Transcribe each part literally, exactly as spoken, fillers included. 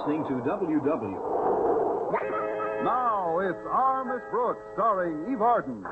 listening to W W. Now it's Our Miss Brooks, starring Eve Arden.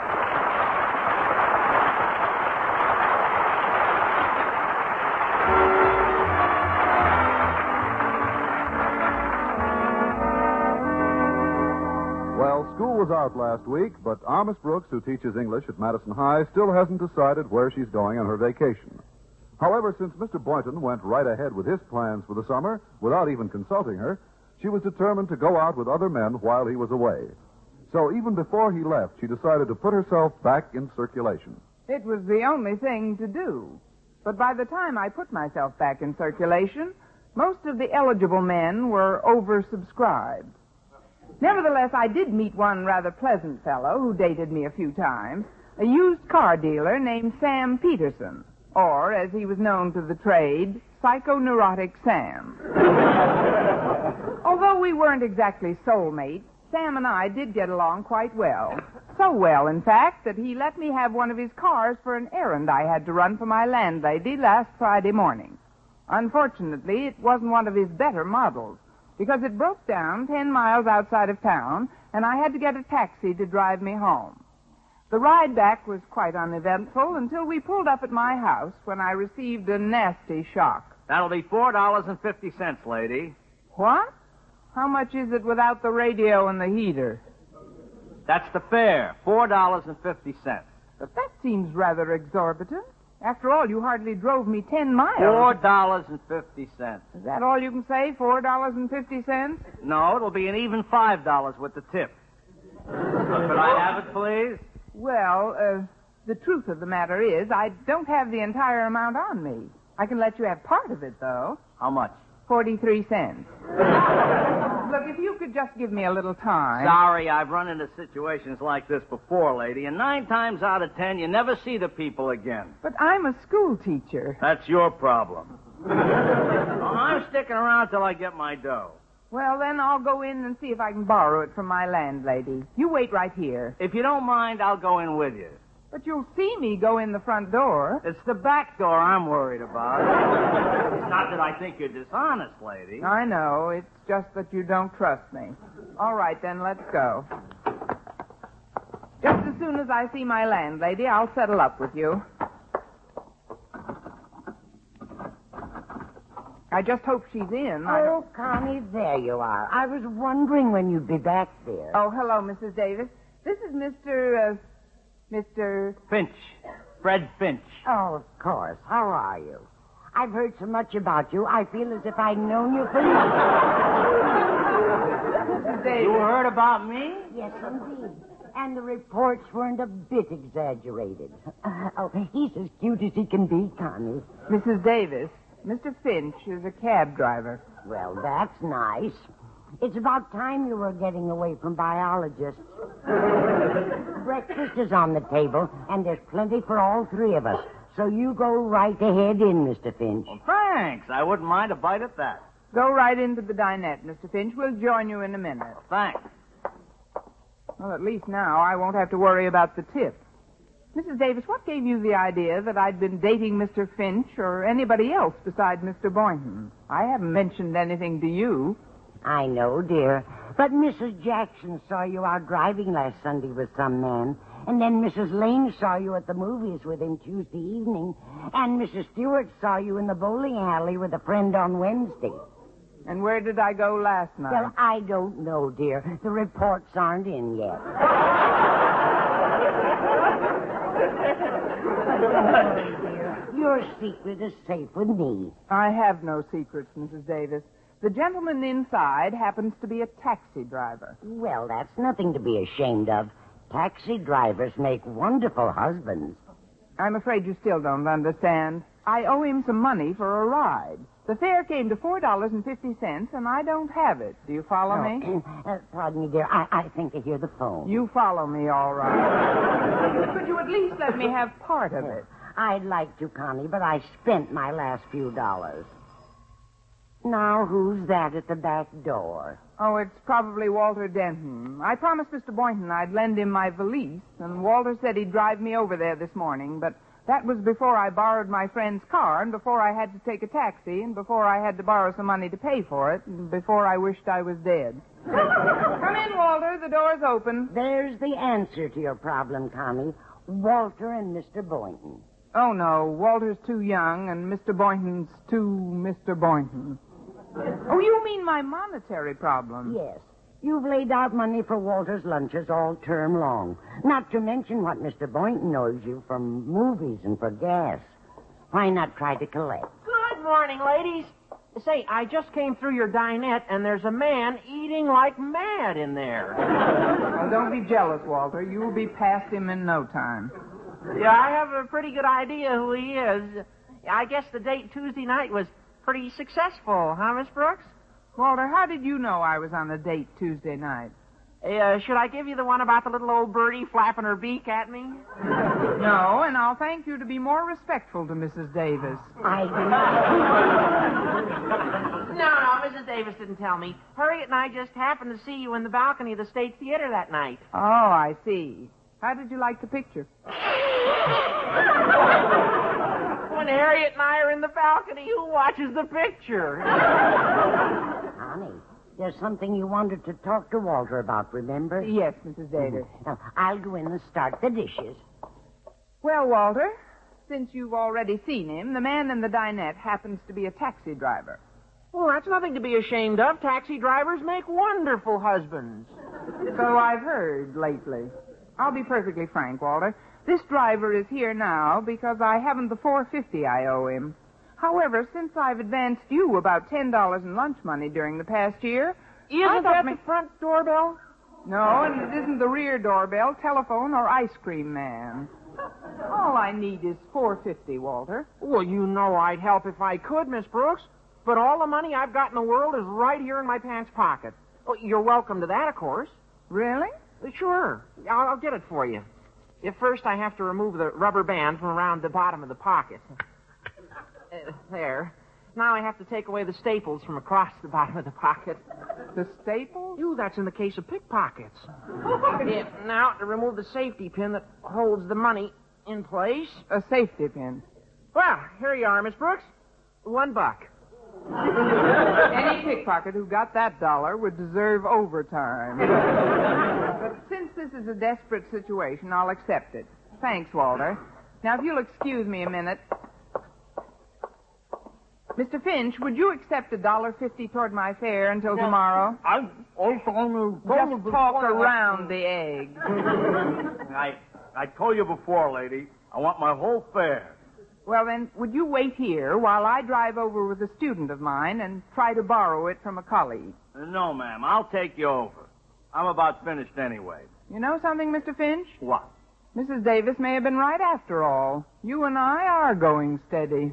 Well, school was out last week, but Our Miss Brooks, who teaches English at Madison High, still hasn't decided where she's going on her vacation. However, since Mister Boynton went right ahead with his plans for the summer without even consulting her, she was determined to go out with other men while he was away. So even before he left, she decided to put herself back in circulation. It was the only thing to do. But by the time I put myself back in circulation, most of the eligible men were oversubscribed. Nevertheless, I did meet one rather pleasant fellow who dated me a few times, a used car dealer named Sam Peterson, or, as he was known to the trade, Psychoneurotic Sam. Although we weren't exactly soulmates, Sam and I did get along quite well. So well, in fact, that he let me have one of his cars for an errand I had to run for my landlady last Friday morning. Unfortunately, it wasn't one of his better models, because it broke down ten miles outside of town, and I had to get a taxi to drive me home. The ride back was quite uneventful until we pulled up at my house when I received a nasty shock. That'll be four dollars and fifty cents, lady. What? How much is it without the radio and the heater? That's the fare, four dollars and fifty cents. But that seems rather exorbitant. After all, you hardly drove me ten miles. Four dollars and fifty cents. Is that all you can say, four dollars and fifty cents? No, it'll be an even five dollars with the tip. Could I have it, please? Well, uh, the truth of the matter is, I don't have the entire amount on me. I can let you have part of it, though. How much? Forty-three cents. Look, if you could just give me a little time. Sorry, I've run into situations like this before, lady, and nine times out of ten, you never see the people again. But I'm a school teacher. That's your problem. Well, I'm sticking around till I get my dough. Well, then I'll go in and see if I can borrow it from my landlady. You wait right here. If you don't mind, I'll go in with you. But you'll see me go in the front door. It's the back door I'm worried about. It's not that I think you're dishonest, lady. I know. It's just that you don't trust me. All right, then, let's go. Just as soon as I see my landlady, I'll settle up with you. I just hope she's in. I Oh, don't... Connie, there you are. I was wondering when you'd be back there. Oh, hello, Missus Davis. This is Mister, uh, Mister... Finch. Fred Finch. Oh, of course. How are you? I've heard so much about you, I feel as if I'd known you for years. Missus Davis. You heard about me? Yes, indeed. And the reports weren't a bit exaggerated. Oh, he's as cute as he can be, Connie. Missus Davis, Mister Finch is a cab driver. Well, that's nice. It's about time you were getting away from biologists. Breakfast is on the table, and there's plenty for all three of us. So you go right ahead in, Mister Finch. Well, thanks. I wouldn't mind a bite at that. Go right into the dinette, Mister Finch. We'll join you in a minute. Well, thanks. Well, at least now I won't have to worry about the tip. Missus Davis, what gave you the idea that I'd been dating Mister Finch or anybody else besides Mister Boynton? I haven't mentioned anything to you. I know, dear. But Missus Jackson saw you out driving last Sunday with some man. And then Missus Lane saw you at the movies with him Tuesday evening. And Missus Stewart saw you in the bowling alley with a friend on Wednesday. And where did I go last night? Well, I don't know, dear. The reports aren't in yet. Your secret is safe with me. I have no secrets, Missus Davis. The gentleman inside happens to be a taxi driver. Well, that's nothing to be ashamed of. Taxi drivers make wonderful husbands. I'm afraid you still don't understand. I owe him some money for a ride. The fare came to four dollars and fifty cents, and I don't have it. Do you follow Oh, me? uh, pardon me, dear. I, I think I hear the phone. You follow me, all right. Could you at least let me have part of it? I'd like to, Connie, but I spent my last few dollars. Now, who's that at the back door? Oh, it's probably Walter Denton. I promised Mister Boynton I'd lend him my valise, and Walter said he'd drive me over there this morning, but That was before I borrowed my friend's car, and before I had to take a taxi, and before I had to borrow some money to pay for it, and before I wished I was dead. Come in, Walter. The door's open. There's the answer to your problem, Connie. Walter and Mister Boynton. Oh, no. Walter's too young, and Mister Boynton's too Mister Boynton. Oh, you mean my monetary problem? Yes. You've laid out money for Walter's lunches all term long. Not to mention what Mister Boynton owes you from movies and for gas. Why not try to collect? Good morning, ladies. Say, I just came through your dinette, and there's a man eating like mad in there. Well, don't be jealous, Walter. You will be past him in no time. Yeah, I have a pretty good idea who he is. I guess the date Tuesday night was pretty successful, huh, Miss Brooks? Walter, how did you know I was on a date Tuesday night? Uh, should I give you the one about the little old birdie flapping her beak at me? No, and I'll thank you to be more respectful to Missus Davis. I... No, no, Missus Davis didn't tell me. Harriet and I just happened to see you in the balcony of the State Theater that night. Oh, I see. How did you like the picture? When Harriet and I are in the balcony, who watches the picture? Connie, there's something you wanted to talk to Walter about, remember? Yes, Missus Davis. Now, I'll go in and start the dishes. Well, Walter, since you've already seen him, the man in the dinette happens to be a taxi driver. Well, that's nothing to be ashamed of. Taxi drivers make wonderful husbands. So I've heard lately. I'll be perfectly frank, Walter. This driver is here now because I haven't the four fifty I owe him. However, since I've advanced you about ten dollars in lunch money during the past year... Isn't that the front doorbell? No, and it isn't the rear doorbell, telephone, or ice cream man. All I need is four fifty, Walter. Well, you know I'd help if I could, Miss Brooks. But all the money I've got in the world is right here in my pants pocket. Well, you're welcome to that, of course. Really? Sure. I'll, I'll get it for you. If first I have to remove the rubber band from around the bottom of the pocket. Uh, there. Now I have to take away the staples from across the bottom of the pocket. The staples? Ooh, that's in the case of pickpockets. Yeah, now to remove the safety pin that holds the money in place. A safety pin. Well, here you are, Miss Brooks. One buck. Any pickpocket who got that dollar would deserve overtime. But since this is a desperate situation, I'll accept it. Thanks, Walter. Now, if you'll excuse me a minute. Mister Finch, would you accept a dollar fifty toward my fare until tomorrow? I also Just talk around the egg. I, I told you before, lady, I want my whole fare. Well, then, would you wait here while I drive over with a student of mine and try to borrow it from a colleague? No, ma'am, I'll take you over. I'm about finished anyway. You know something, Mister Finch? What? Missus Davis may have been right after all. You and I are going steady.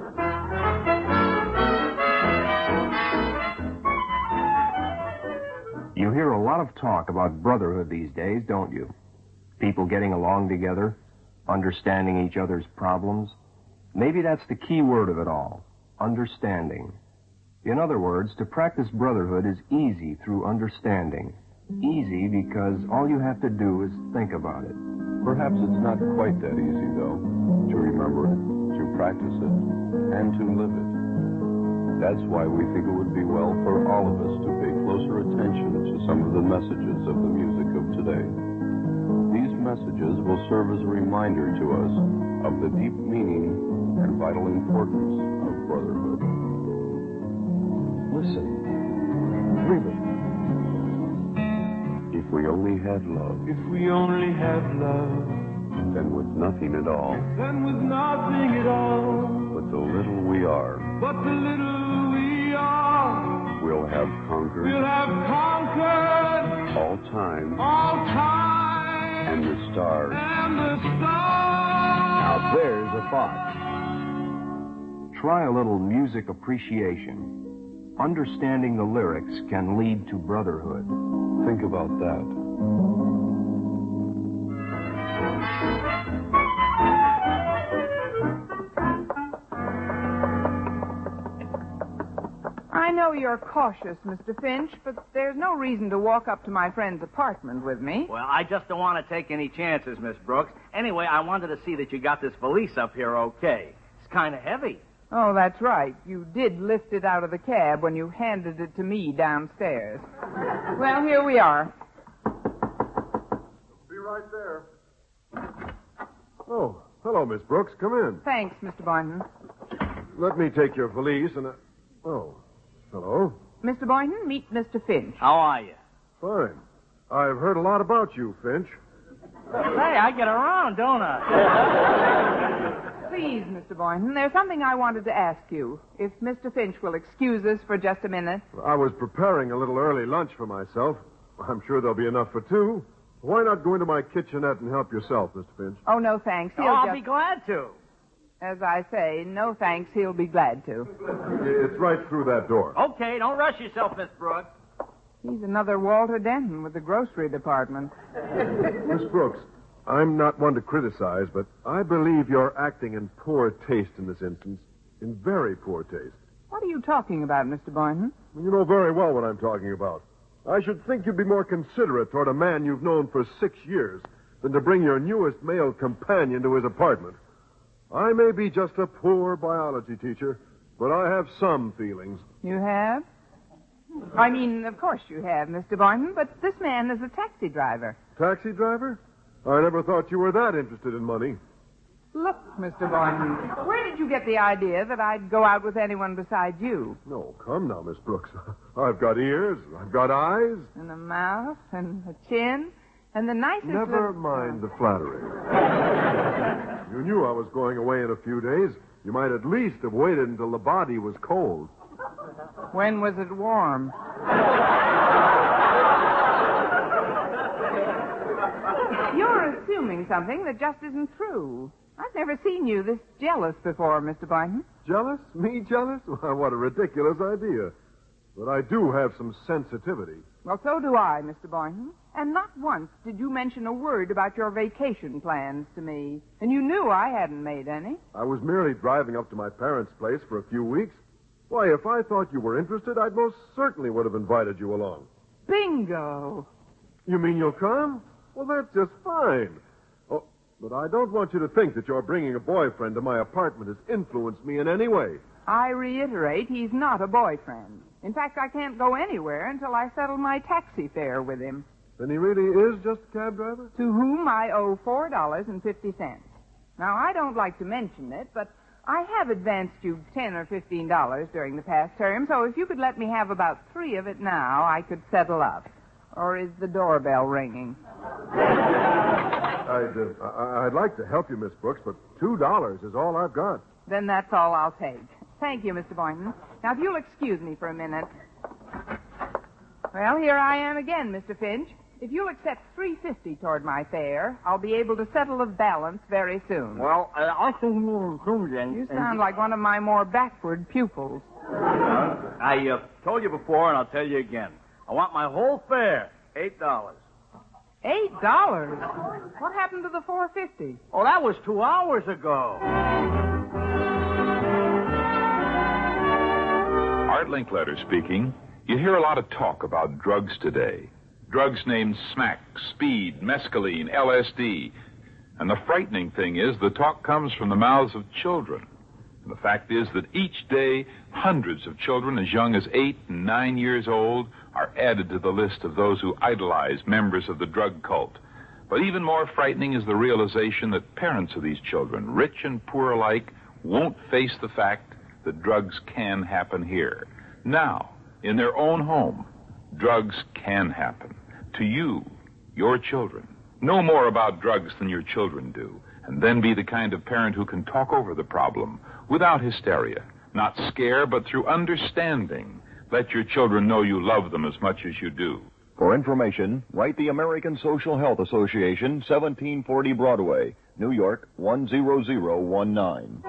You hear a lot of talk about brotherhood these days, don't you? People getting along together, understanding each other's problems. Maybe that's the key word of it all, understanding. In other words, to practice brotherhood is easy through understanding. Easy because all you have to do is think about it. Perhaps it's not quite that easy, though, to remember it, to practice it, and to live it. That's why we think it would be well for all of us to pay closer attention to some of the messages of the music of today. These messages will serve as a reminder to us of the deep meaning and vital importance of brotherhood. Listen. Really. If we only had love. If we only had love. Then with nothing at all. Then with nothing at all. But the little we are. But the little we are. We'll have conquered. We'll have conquered. All time. All time. And the stars. And the stars. Now there's a thought. Try a little music appreciation. Understanding the lyrics can lead to brotherhood. Think about that. I I know you're cautious, Mister Finch, but there's no reason to walk up to my friend's apartment with me. Well, I just don't want to take any chances, Miss Brooks. Anyway, I wanted to see that you got this valise up here okay. It's kind of heavy. Oh, that's right. You did lift it out of the cab when you handed it to me downstairs. Well, here we are. Be right there. Oh, hello, Miss Brooks. Come in. Thanks, Mister Boynton. Let me take your valise and... Uh... Oh, hello. Mister Boynton, meet Mister Finch. How are you? Fine. I've heard a lot about you, Finch. Hey, I get around, don't I? Please, Mister Boynton, there's something I wanted to ask you. If Mister Finch will excuse us for just a minute. I was preparing a little early lunch for myself. I'm sure there'll be enough for two. Why not go into my kitchenette and help yourself, Mister Finch? Oh, no, thanks. Oh, He'll I'll just... be glad to. As I say, no thanks, he'll be glad to. It's right through that door. Okay, don't rush yourself, Miss Brooks. He's another Walter Denton with the grocery department. Miss Brooks, I'm not one to criticize, but I believe you're acting in poor taste in this instance. In very poor taste. What are you talking about, Mister Boynton? You know very well what I'm talking about. I should think you'd be more considerate toward a man you've known for six years than to bring your newest male companion to his apartment. I may be just a poor biology teacher, but I have some feelings. You have? I mean, of course you have, Mister Boynton, but this man is a taxi driver. Taxi driver? I never thought you were that interested in money. Look, Mister Boynton, where did you get the idea that I'd go out with anyone besides you? No, come now, Miss Brooks. I've got ears, I've got eyes. And a mouth, and a chin, and the nicest... Never little... mind the flattery. You knew I was going away in a few days. You might at least have waited until the body was cold. When was it warm? You're assuming something that just isn't true. I've never seen you this jealous before, Mister Boynton. Jealous? Me jealous? Well, what a ridiculous idea. But I do have some sensitivity. Well, so do I, Mister Boynton. And not once did you mention a word about your vacation plans to me. And you knew I hadn't made any. I was merely driving up to my parents' place for a few weeks. Why, if I thought you were interested, I'd most certainly would have invited you along. Bingo! You mean you'll come? Well, that's just fine. Oh, but I don't want you to think that your bringing a boyfriend to my apartment has influenced me in any way. I reiterate, he's not a boyfriend. In fact, I can't go anywhere until I settle my taxi fare with him. Then he really is just a cab driver? To whom I owe four dollars and fifty cents. Now, I don't like to mention it, but I have advanced you ten or fifteen dollars during the past term, so if you could let me have about three of it now, I could settle up. Or is the doorbell ringing? I'd, uh, I- I'd like to help you, Miss Brooks, but two dollars is all I've got. Then that's all I'll take. Thank you, Mister Boynton. Now, if you'll excuse me for a minute. Well, here I am again, Mister Finch. If you'll accept three fifty toward my fare, I'll be able to settle the balance very soon. Well, uh, I think more then. You sound like one of my more backward pupils. I uh, told you before, and I'll tell you again. I want my whole fare, eight dollars. Eight dollars? What happened to the four fifty? Oh, that was two hours ago. Art Linkletter speaking. You hear a lot of talk about drugs today. Drugs named smack, speed, mescaline, L S D. And the frightening thing is the talk comes from the mouths of children. And the fact is that each day, hundreds of children as young as eight and nine years old are added to the list of those who idolize members of the drug cult. But even more frightening is the realization that parents of these children, rich and poor alike, won't face the fact that drugs can happen here. Now, in their own home, drugs can happen. To you, your children. Know more about drugs than your children do, and then be the kind of parent who can talk over the problem without hysteria. Not scare, but through understanding. Let your children know you love them as much as you do. For information, write the American Social Health Association, seventeen forty Broadway, New York, one zero zero one nine.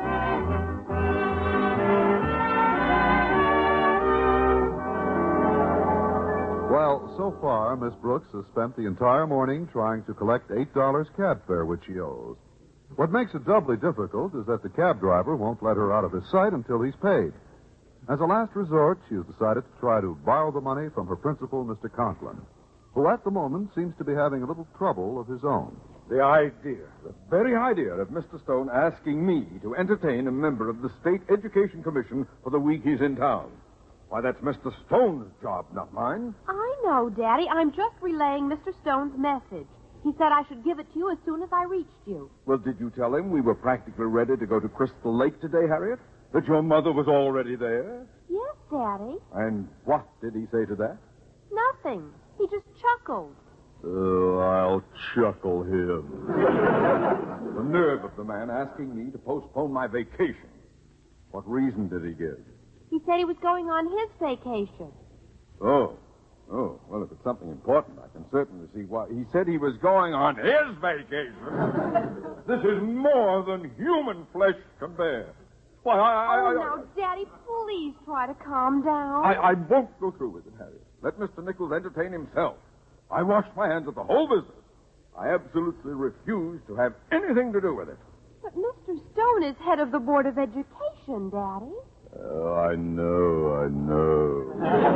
Well, so far, Miss Brooks has spent the entire morning trying to collect eight dollars cab fare which she owes. What makes it doubly difficult is that the cab driver won't let her out of his sight until he's paid. As a last resort, she has decided to try to borrow the money from her principal, Mister Conklin, who at the moment seems to be having a little trouble of his own. The idea, the very idea of Mister Stone asking me to entertain a member of the State Education Commission for the week he's in town. Why, that's Mister Stone's job, not mine. I know, Daddy. I'm just relaying Mister Stone's message. He said I should give it to you as soon as I reached you. Well, did you tell him we were practically ready to go to Crystal Lake today, Harriet? That your mother was already there? Yes, Daddy. And what did he say to that? Nothing. He just chuckled. Oh, I'll chuckle him. The nerve of the man asking me to postpone my vacation. What reason did he give? He said he was going on his vacation. Oh. Oh, well, if it's something important, I can certainly see why. He said he was going on his vacation. This is more than human flesh can bear. Why, I... I oh, I, now, Daddy, please try to calm down. I, I won't go through with it, Harriet. Let Mister Nichols entertain himself. I washed my hands of the whole business. I absolutely refuse to have anything to do with it. But Mister Stone is head of the Board of Education, Daddy. Oh, I know, I know.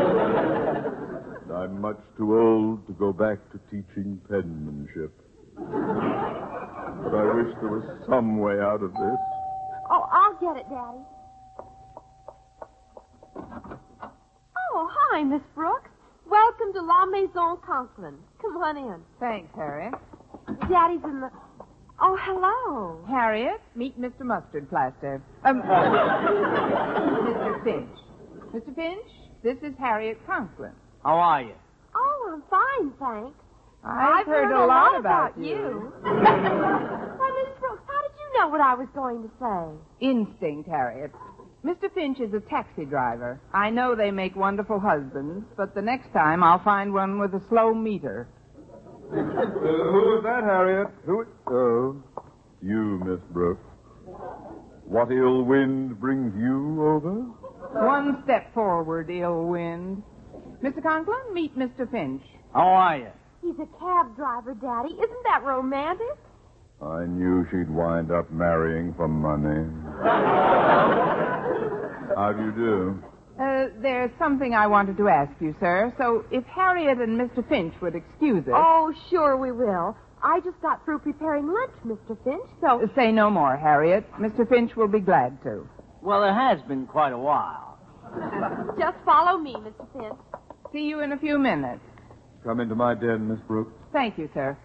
I'm much too old to go back to teaching penmanship. But I wish there was some way out of this. Oh, I'll get it, Daddy. Oh, hi, Miss Brooks. Welcome to La Maison Conklin. Come on in. Thanks, Harriet. Daddy's in the... Oh, hello. Harriet, meet Mister Mustard Plaster. Um, Mister Finch. Mister Finch, this is Harriet Conklin. How are you? Oh, I'm fine, thanks. I've, heard, heard a lot about, about you. you. Why, Miss Brooks, how did you know what I was going to say? Instinct, Harriet. Mister Finch is a taxi driver. I know they make wonderful husbands, but the next time I'll find one with a slow meter. Uh, who is that, Harriet? Who? Oh, you, Miss Brooks. What ill wind brings you over? One step forward, ill wind. Mister Conklin, meet Mister Finch. How are you? He's a cab driver, Daddy. Isn't that romantic? I knew she'd wind up marrying for money. How do you do? Uh, there's something I wanted to ask you, sir. So if Harriet and Mister Finch would excuse us... Oh, sure we will. I just got through preparing lunch, Mister Finch, so... Uh, say no more, Harriet. Mister Finch will be glad to. Well, it has been quite a while. Just follow me, Mister Finch. See you in a few minutes. Come into my den, Miss Brooks. Thank you, sir.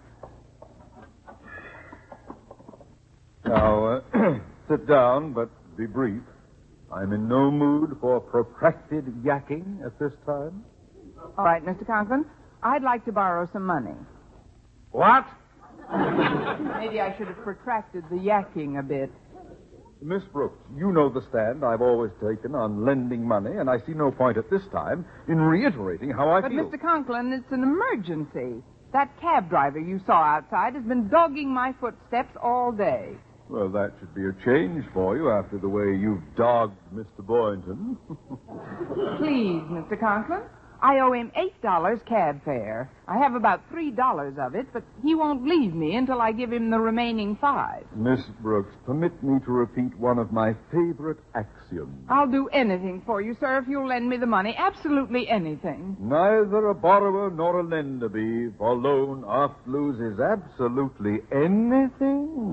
Now, uh, sit down, but be brief. I'm in no mood for protracted yakking at this time. All right, Mister Conklin. I'd like to borrow some money. What? Maybe I should have protracted the yakking a bit. Miss Brooks, you know the stand I've always taken on lending money, and I see no point at this time in reiterating how I but, feel. But, Mister Conklin, it's an emergency. That cab driver you saw outside has been dogging my footsteps all day. Well, that should be a change for you after the way you've dogged Mister Boynton. Please, Mister Conklin. I owe him eight dollars cab fare. I have about three dollars of it, but he won't leave me until I give him the remaining five. Miss Brooks, permit me to repeat one of my favorite axioms. I'll do anything for you, sir, if you'll lend me the money. Absolutely anything. Neither a borrower nor a lender be, for loan oft loses absolutely anything.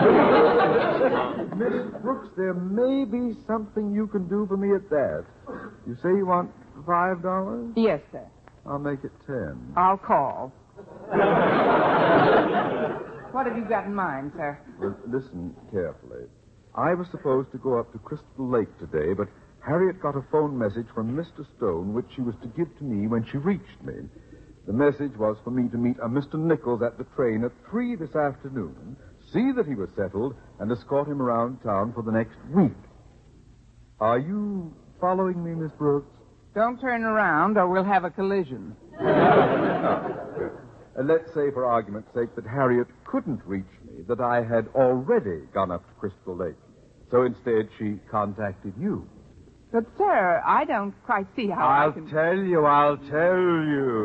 Miss Brooks, there may be something you can do for me at that. You say you want five dollars? Yes, sir. I'll make it ten. I'll call. What have you got in mind, sir? Well, listen carefully. I was supposed to go up to Crystal Lake today, but Harriet got a phone message from Mister Stone, which she was to give to me when she reached me. The message was for me to meet a Mister Nichols at the train at three this afternoon, see that he was settled, and escort him around town for the next week. Are you following me, Miss Brooks? Don't turn around, or we'll have a collision. Uh, let's say, for argument's sake, that Harriet couldn't reach me, that I had already gone up to Crystal Lake. So instead, she contacted you. But, sir, I don't quite see how I'll I can... tell you, I'll tell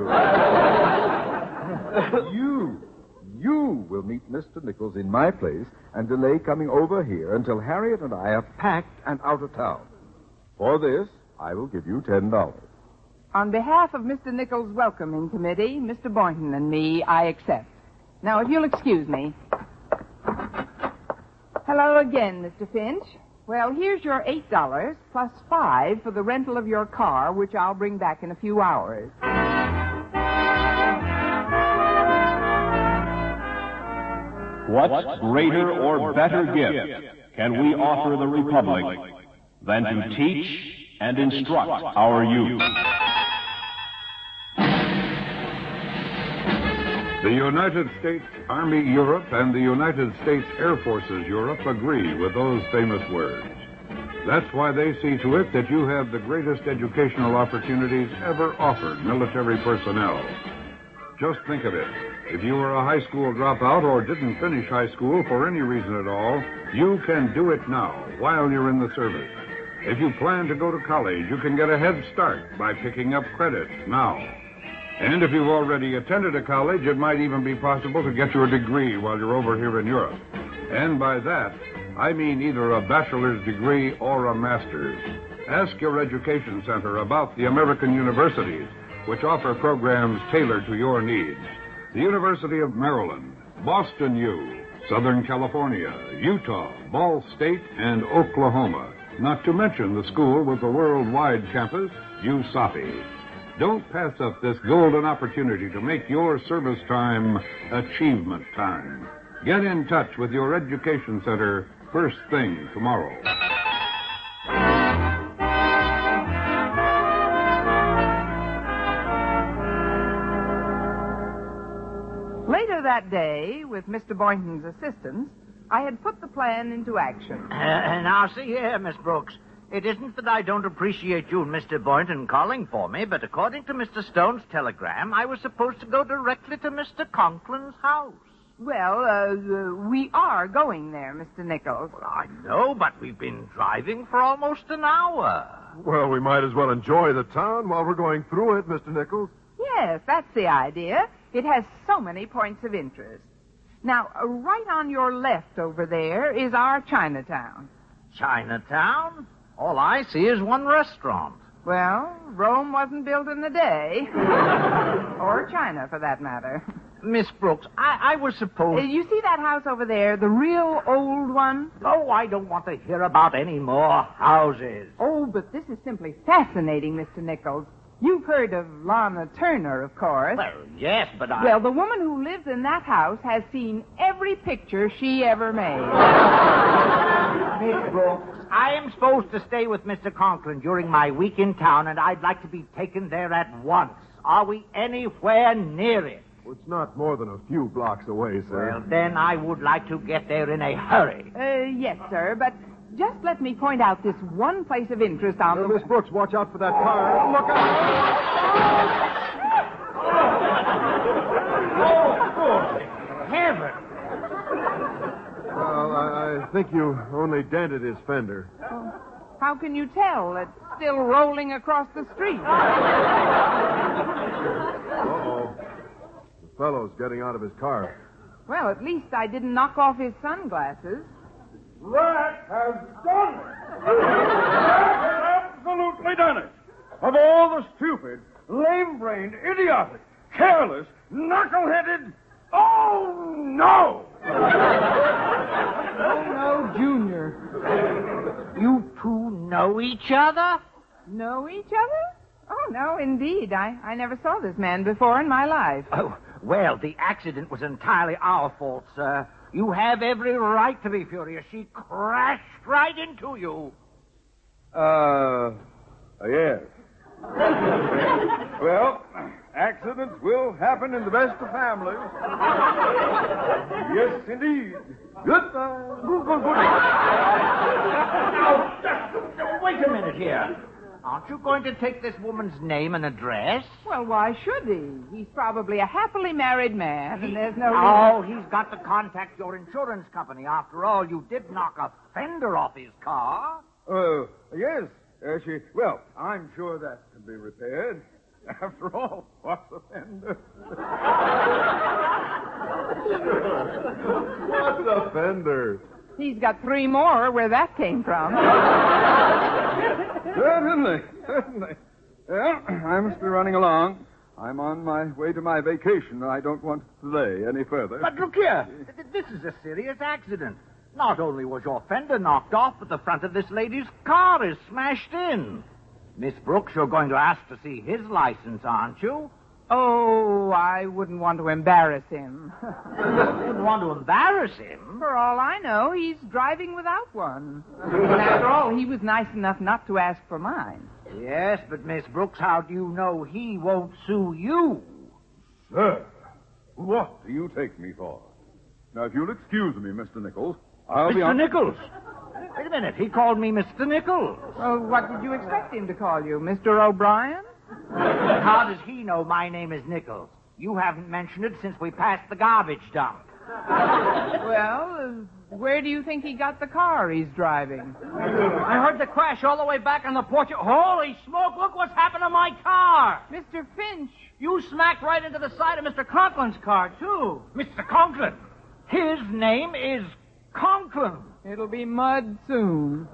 you. you, you will meet Mister Nichols in my place and delay coming over here until Harriet and I are packed and out of town. For this, I will give you ten dollars. On behalf of Mister Nichols' welcoming committee, Mister Boynton and me, I accept. Now, if you'll excuse me. Hello again, Mister Finch. Well, here's your eight dollars plus five for the rental of your car, which I'll bring back in a few hours. What greater or better gift can we offer the Republic than to teach and instruct our youth? The United States Army Europe and the United States Air Forces Europe agree with those famous words. That's why they see to it that you have the greatest educational opportunities ever offered military personnel. Just think of it. If you were a high school dropout or didn't finish high school for any reason at all, you can do it now while you're in the service. If you plan to go to college, you can get a head start by picking up credits now. And if you've already attended a college, it might even be possible to get your degree while you're over here in Europe. And by that, I mean either a bachelor's degree or a master's. Ask your education center about the American universities, which offer programs tailored to your needs. The University of Maryland, Boston U, Southern California, Utah, Ball State, and Oklahoma. Not to mention the school with the worldwide campus, U S A F I. Don't pass up this golden opportunity to make your service time achievement time. Get in touch with your education center first thing tomorrow. Later that day, with Mister Boynton's assistance, I had put the plan into action. Uh, now, see here, Miss Brooks. It isn't that I don't appreciate you and Mister Boynton calling for me, but according to Mister Stone's telegram, I was supposed to go directly to Mister Conklin's house. Well, uh, uh, we are going there, Mister Nichols. Well, I know, but we've been driving for almost an hour. Well, we might as well enjoy the town while we're going through it, Mister Nichols. Yes, that's the idea. It has so many points of interest. Now, uh, right on your left over there is our Chinatown. Chinatown? All I see is one restaurant. Well, Rome wasn't built in a day. Or China, for that matter. Miss Brooks, I, I was supposed... Uh, you see that house over there, the real old one? Oh, I don't want to hear about any more houses. Oh, but this is simply fascinating, Mister Nichols. You've heard of Lana Turner, of course. Well, yes, but I... Well, the woman who lives in that house has seen every picture she ever made. Miss Brooks, I am supposed to stay with Mister Conklin during my week in town, and I'd like to be taken there at once. Are we anywhere near it? Well, it's not more than a few blocks away, sir. Well, then I would like to get there in a hurry. Uh, yes, sir, but just let me point out this one place of interest on uh, the... Miss Brooks, watch out for that car. Look out! Oh, heaven! Well, I, I think you only dented his fender. Oh, how can you tell? It's still rolling across the street. Uh-oh. The fellow's getting out of his car. Well, at least I didn't knock off his sunglasses. That has done it! That has absolutely done it! Of all the stupid, lame-brained, idiotic, careless, knuckle-headed... Oh, no! Oh, no, Junior. You two know each other? Know each other? Oh, no, indeed. I, I never saw this man before in my life. Oh, well, the accident was entirely our fault, sir. You have every right to be furious. She crashed right into you. Uh, yes. Well, accidents will happen in the best of families. Yes, indeed. Goodbye. Now, wait a minute here. Aren't you going to take this woman's name and address? Well, why should he? He's probably a happily married man, and there's no Oh, reason... he's got to contact your insurance company. After all, you did knock a fender off his car. Uh, yes. Uh, she, well, I'm sure that can be repaired. After all, what's a fender? What's a fender? He's got three more where that came from. Certainly, certainly. Well, I must be running along. I'm on my way to my vacation, and I don't want to delay any further. But look here. Th- This is a serious accident. Not only was your fender knocked off, but the front of this lady's car is smashed in. Miss Brooks, you're going to ask to see his license, aren't you? Oh, I wouldn't want to embarrass him. Wouldn't want to embarrass him. For all I know, he's driving without one. And after all, he was nice enough not to ask for mine. Yes, but Miss Brooks, how do you know he won't sue you? Sir, what do you take me for? Now, if you'll excuse me, Mister Nichols, I'll be Mister on... Nichols? Wait a minute. He called me Mister Nichols. Well, what did you expect him to call you? Mister O'Brien? How does he know my name is Nichols? You haven't mentioned it since we passed the garbage dump. Well, uh, where do you think he got the car he's driving? I heard the crash all the way back on the porch. Holy smoke, look what's happened to my car. Mister Finch. You smacked right into the side of Mister Conklin's car, too. Mister Conklin. His name is Conklin. It'll be mud soon.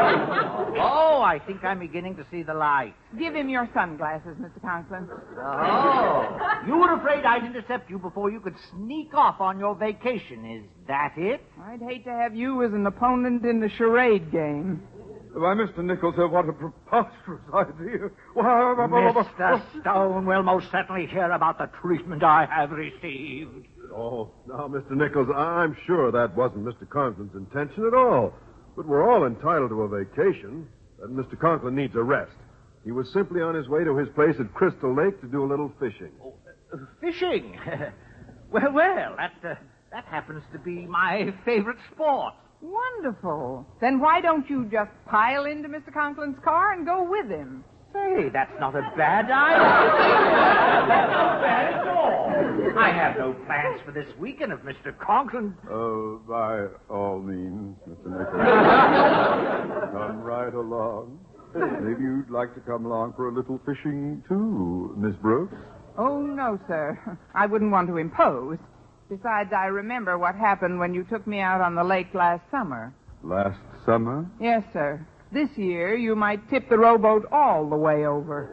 Oh, I think I'm beginning to see the light. Give him your sunglasses, Mister Conklin. Oh. You were afraid I'd intercept you before you could sneak off on your vacation. Is that it? I'd hate to have you as an opponent in the charade game. Why, Mister Nichols, sir, what a preposterous idea. Why, Mister Stone will most certainly hear about the treatment I have received. Oh, now, Mister Nichols, I'm sure that wasn't Mister Conklin's intention at all. But we're all entitled to a vacation, and Mister Conklin needs a rest. He was simply on his way to his place at Crystal Lake to do a little fishing. Oh, uh, fishing? well, well, that, uh, that happens to be my favorite sport. Wonderful. Then why don't you just pile into Mister Conklin's car and go with him? Say, that's not a bad idea. That's not bad at all. I have no plans for this weekend if Mister Conklin... Oh, by all means, Mister Nichols. Come right along. Maybe you'd like to come along for a little fishing, too, Miss Brooks? Oh, no, sir. I wouldn't want to impose. Besides, I remember what happened when you took me out on the lake last summer. Last summer? Yes, sir. This year, you might tip the rowboat all the way over.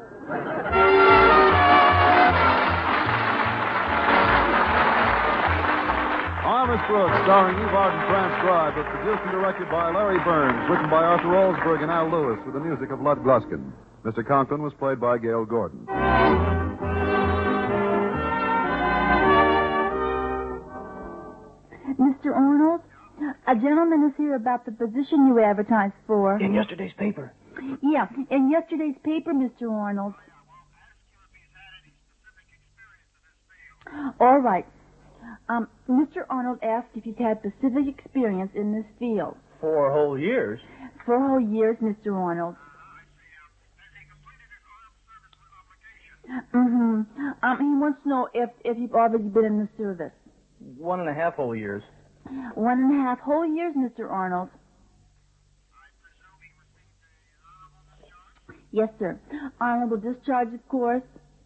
Thomas Brooks, starring Eve Arden, transcribed, but produced and directed by Larry Burns, written by Arthur Olsberg and Al Lewis, with the music of Lud Gluskin. Mister Conklin was played by Gail Gordon. Mister Arnold, a gentleman is here about the position you advertised for. In yesterday's paper. Yeah, in yesterday's paper, Mister Arnold. All right. Um, Mister Arnold asked if you'd had specific experience in this field. Four whole years. Four whole years, Mister Arnold. Mm-hmm. Um, he wants to know if, if you've already been in the service. One and a half whole years. One and a half whole years, Mister Arnold. Yes, sir. Honorable discharge, of course.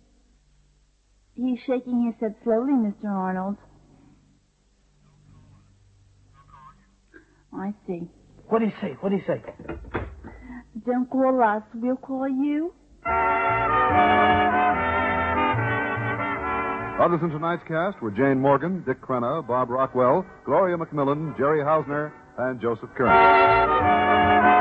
He's shaking his head slowly, Mister Arnold. I see. What'd he say? What'd he say? Don't call us. We'll call you. Others in tonight's cast were Jane Morgan, Dick Crenna, Bob Rockwell, Gloria McMillan, Jerry Hausner, and Joseph Kearney.